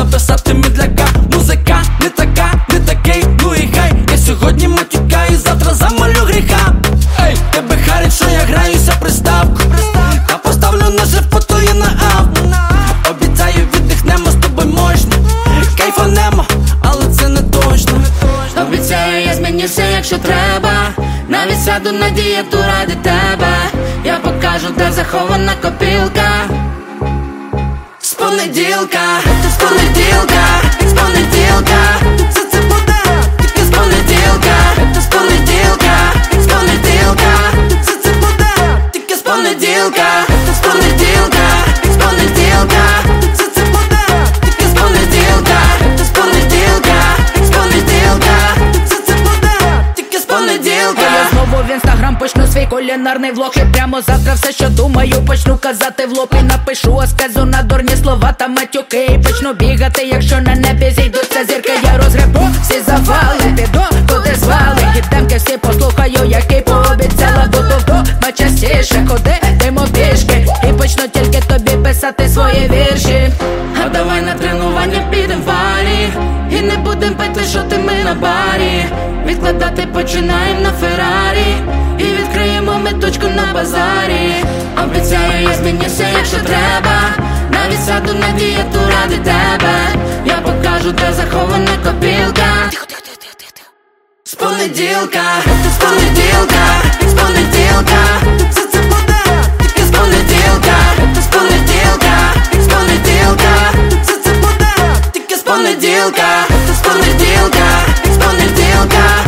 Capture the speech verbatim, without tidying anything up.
написати мідляка. Музика не така, не такий, ну і хай. Я сьогодні матюкаю, завтра замалю гріха. Ей, тебе харить, що я граюся приставку. Та поставлю наше фото я на авто. Обіцяю, віддихнемо з тобою мощно. Кайфанемо, але це не точно. Обіцяю, я змінюся, якщо треба. Навіть сяду на дієту ради тебе. Я покажу, де захована копілка. З понеділка, з понеділка, з понеділка. Все це буде тільки з понеділка. З понеділка, з понеділка. Все це буде тільки з понеділка. З понеділка, з понеділка. Все це буде тільки з понеділка. З понеділка, з понеділка. Все це буде тільки з понеділка. Я знову в інстаграм почну свій кулінарний влог. І прямо завтра все, що думаю, почну казати в лоб. І напишу сказу на дурні слова та матюки. І почну бігати, якщо на небі зійдуться зірки. Я розгребу всі завали, піду куди звали. Гідемки всі послухаю, які пообіцяла. Буду вдома частіше ходитиму пішки. І почну тільки тобі писати свої вірші. А давай на тренування підем в валі. І не будем пити, що ти ми на барі. Відкладати починаєм на Феррарі. І відкриємо ми точку на базарі. Обіцяю, я змінюся, якщо треба. Навіть сяду на дієту ради тебе. Я покажу, де захована копілка. З понеділка, з понеділка, з понеділка. Все це буде тільки з понеділка. З понеділка, з понеділка. Все це буде тільки з понеділка. З понеділка, з понеділка.